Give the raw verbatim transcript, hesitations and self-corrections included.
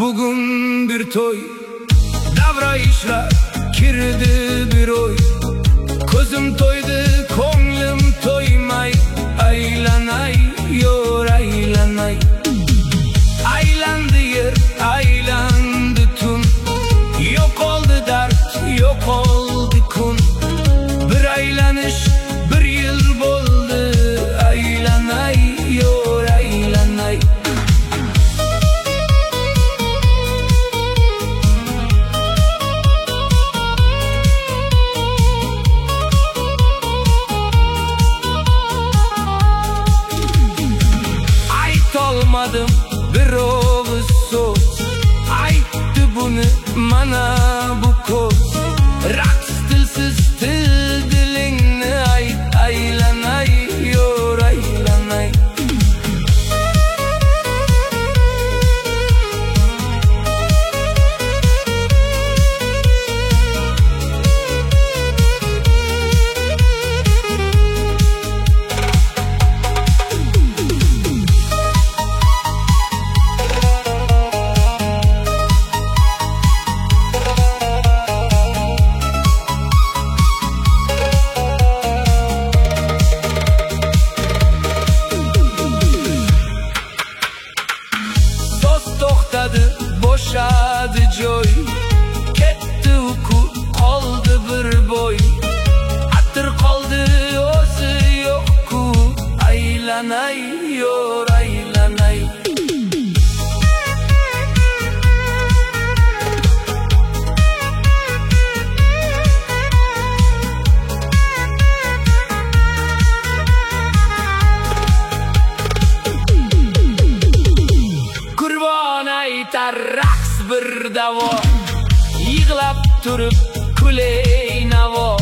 bugün bir toy, davra işler kirdi bir oy. Közüm toydu, ko'nglim to'ymay, aylanay, yor aylanay. Aylandı yer, aylandı tun, yok oldu dert, yok oldu kun. Bir aylanış, bir yıl boldu, aylanay, yor aylanay. Olmadım bir oğuz söz, ayttı bunu mana bu koz. Raks dilsiz til dilingni ayt, aylanay, yor aylanay. To'xtadi, boşadı joy, ketdi uku, qoldi bir boy. Atir qoldi, o'zi yo'q-ku, aylanay, yor aylanay. Aytar raks bir davo, yig'lab turib kuley navo.